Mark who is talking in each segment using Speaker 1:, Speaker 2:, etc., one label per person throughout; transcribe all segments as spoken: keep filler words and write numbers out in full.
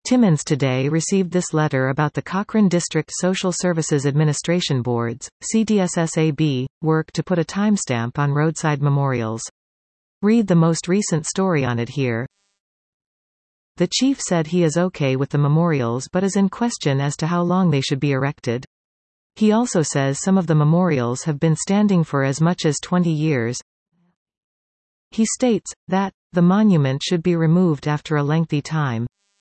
Speaker 1: Timmins today received this letter about the Cochrane District Social Services Administration Board's, C D S S A B, work to put a timestamp on roadside memorials. Read the most recent story on it here. The chief said he is okay with the memorials but is in question as to how long they should be erected. He also says some of the memorials have been standing for as much as twenty years. He states that the monument should be removed after a lengthy time.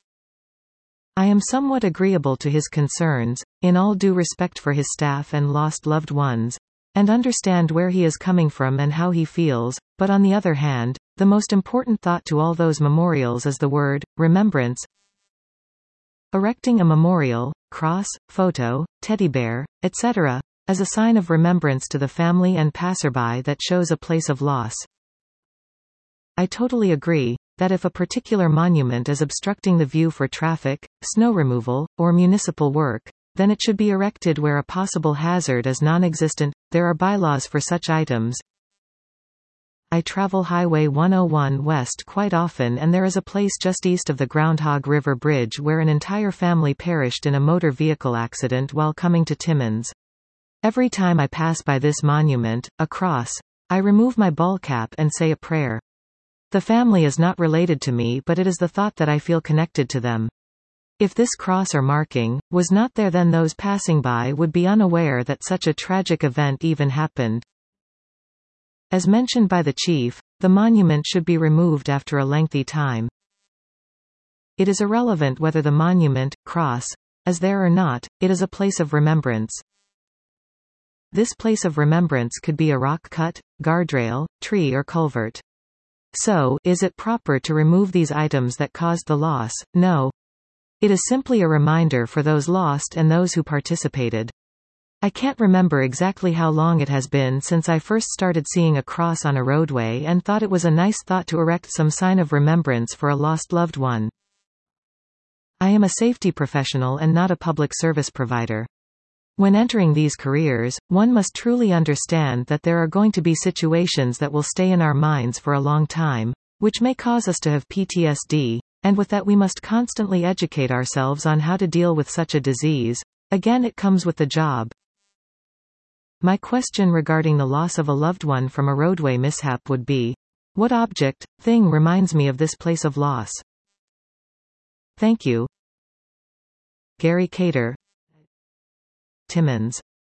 Speaker 1: I am somewhat agreeable to his concerns, in all due respect for his staff and lost loved ones, and understand where he is coming from and how he feels, but on the other hand, the most important thought to all those memorials is the word, remembrance. Erecting a memorial, cross, photo, teddy bear, et cetera, as a sign of remembrance to the family and passerby that shows a place of loss. I totally agree that if a particular monument is obstructing the view for traffic, snow removal, or municipal work, then it should be erected where a possible hazard is non-existent. There are bylaws for such items. I travel Highway one oh one West quite often, and there is a place just east of the Groundhog River Bridge where an entire family perished in a motor vehicle accident while coming to Timmins. Every time I pass by this monument, a cross, I remove my ball cap and say a prayer. The family is not related to me, but it is the thought that I feel connected to them. If this cross or marking was not there, then those passing by would be unaware that such a tragic event even happened. As mentioned by the chief, the monument should be removed after a lengthy time. It is irrelevant whether the monument, cross, is there or not, it is a place of remembrance. This place of remembrance could be a rock cut, guardrail, tree or culvert. So, is it proper to remove these items that caused the loss? No. It is simply a reminder for those lost and those who participated. I can't remember exactly how long it has been since I first started seeing a cross on a roadway and thought it was a nice thought to erect some sign of remembrance for a lost loved one. I am a safety professional and not a public service provider. When entering these careers, one must truly understand that there are going to be situations that will stay in our minds for a long time, which may cause us to have P T S D, and with that we must constantly educate ourselves on how to deal with such a disease. Again, it comes with the job. My question regarding the loss of a loved one from a roadway mishap would be, what object, thing reminds me of this place of loss? Thank you. Gary Cater, Timmins.